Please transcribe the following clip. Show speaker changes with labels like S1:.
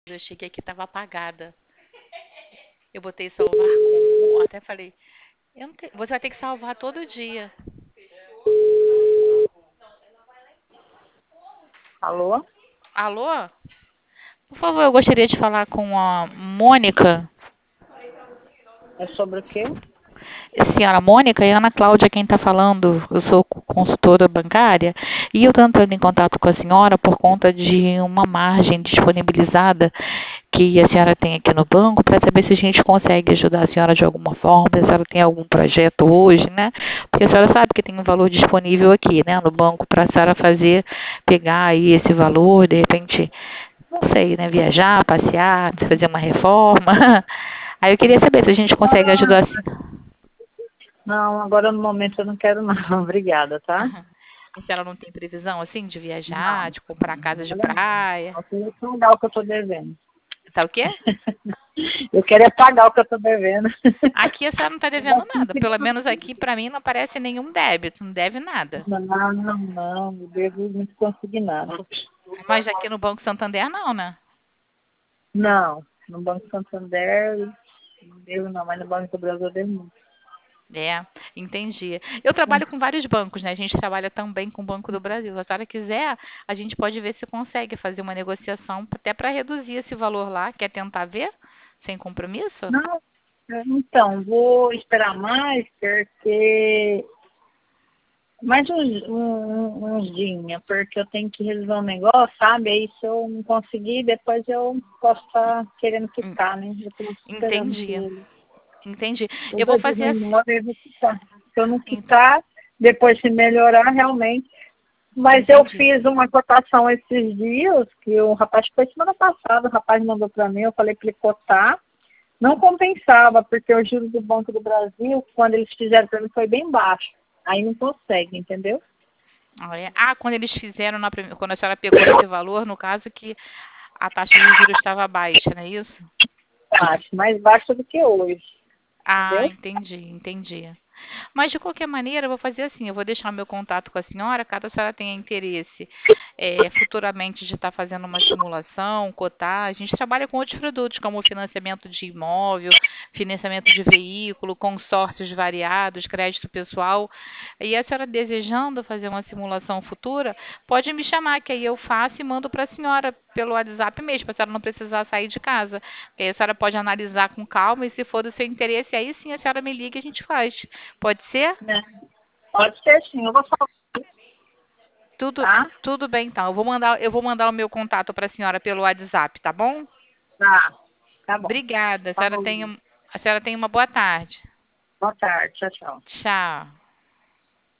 S1: Eu cheguei aqui, estava apagada. Eu botei salvar como. Até falei, você vai ter que salvar todo dia.
S2: Alô?
S1: Alô? Por favor, eu gostaria de falar com a Mônica.
S2: É sobre o quê?
S1: Senhora Mônica, é Ana Cláudia quem está falando. Eu sou consultora bancária e eu estou entrando em contato com a senhora por conta de uma margem disponibilizada que a senhora tem aqui no banco para saber se a gente consegue ajudar a senhora de alguma forma, se a senhora tem algum projeto hoje, né? Porque a senhora sabe que tem um valor disponível aqui, né, no banco para a senhora pegar aí esse valor, de repente, não sei, né, viajar, passear, fazer uma reforma. Aí eu queria saber se a gente consegue ajudar.
S2: Não, agora no momento eu não quero não. Obrigada, tá?
S1: A senhora não tem previsão, assim, de viajar,
S2: Não.
S1: de comprar casa de
S2: Olha,
S1: praia?
S2: eu queria pagar o que eu tô devendo.
S1: Tá o quê?
S2: Eu queria pagar o que eu tô devendo.
S1: Aqui a senhora não está devendo nada. Pelo menos aqui, para mim, não aparece nenhum débito. Não deve nada.
S2: Não, eu devo muito consignado.
S1: Mas aqui no Banco Santander, não, né?
S2: Não, no Banco Santander, não devo não, mas no Banco do Brasil eu devo muito.
S1: É, entendi. Eu trabalho com vários bancos, né? A gente trabalha também com o Banco do Brasil. Se a senhora quiser, a gente pode ver se consegue fazer uma negociação até para reduzir esse valor lá. Quer tentar ver? Sem compromisso?
S2: Não, então, vou esperar mais, porque mais uns dias, porque eu tenho que resolver um negócio, sabe? Aí se eu não conseguir, depois eu posso estar querendo
S1: En-
S2: quitar, né? Eu estou esperando que
S1: Entendi.
S2: ele.
S1: Entendi. Eu
S2: Toda
S1: vou
S2: vez
S1: fazer
S2: eu
S1: assim.
S2: imóvel, eu vou quitar. Se eu não
S1: Ent-
S2: quitar, depois se melhorar realmente. Mas eu
S1: Entendi.
S2: fiz uma cotação esses dias, que o rapaz foi semana passada, o rapaz mandou para mim, eu falei para ele cotar. Não compensava, porque o juros do Banco do Brasil, quando eles fizeram para mim, foi bem baixo. Aí não consegue, entendeu?
S1: Quando eles fizeram, quando a senhora pegou esse valor, no caso que a taxa de juros estava baixa, não é isso?
S2: Baixo, mais baixo do que hoje,
S1: Ah,
S2: entendeu?
S1: entendi. Mas, de qualquer maneira, eu vou fazer assim, eu vou deixar meu contato com a senhora, caso a senhora tenha interesse futuramente de estar fazendo uma simulação, cotar. A gente trabalha com outros produtos, como financiamento de imóvel, financiamento de veículo, consórcios variados, crédito pessoal. E a senhora desejando fazer uma simulação futura, pode me chamar, que aí eu faço e mando para a senhora pelo WhatsApp mesmo, para a senhora não precisar sair de casa. Que aí a senhora pode analisar com calma e, se for do seu interesse, aí sim a senhora me liga e a gente faz. Pode ser?
S2: Né? Pode ser sim, eu vou falar,
S1: Tudo,
S2: tá?
S1: tudo bem, então. Eu vou mandar o meu contato para a senhora pelo WhatsApp, tá bom?
S2: Tá, tá bom.
S1: Obrigada.
S2: Falou.
S1: A senhora tem uma boa tarde.
S2: Boa tarde, tchau, tchau.
S1: Tchau.